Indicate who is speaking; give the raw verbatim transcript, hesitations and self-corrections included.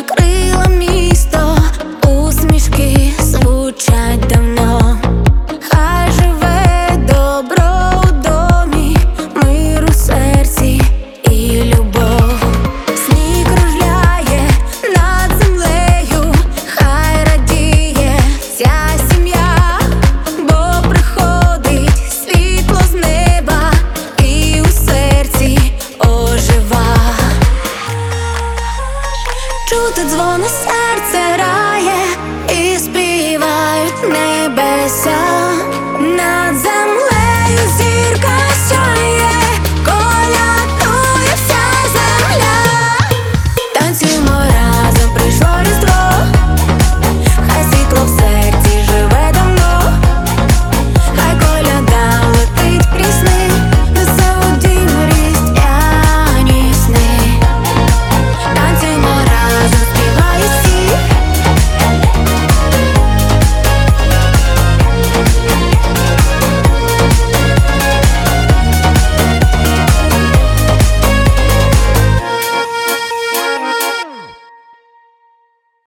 Speaker 1: накрила місто, усмішки звучать давно. Хай живе добро у домі, мир у серці і любов. Сніг кружляє над землею, хай радіє ця сім'я, бо приходить світло з неба і у серці ожива. Чути дзвони, серце грає і співають небеса.